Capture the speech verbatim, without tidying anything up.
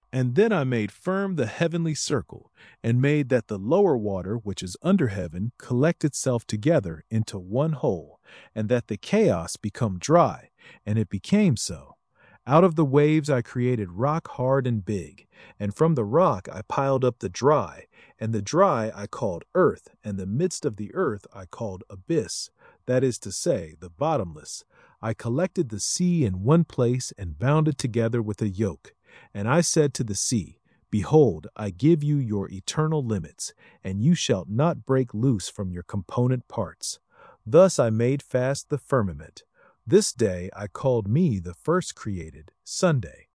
And then I made firm the heavenly circle, and made that the lower water which is under heaven collect itself together into one whole, and that the chaos become dry, and it became so. Out of the waves I created rock hard and big, and from the rock I piled up the dry, and the dry I called earth, and the midst of the earth I called abyss, that is to say, the bottomless. I collected the sea in one place and bound it together with a yoke. And I said to the sea, Behold, I give you your eternal limits, and you shall not break loose from your component parts. Thus I made fast the firmament. This day I called me the first created, Sunday.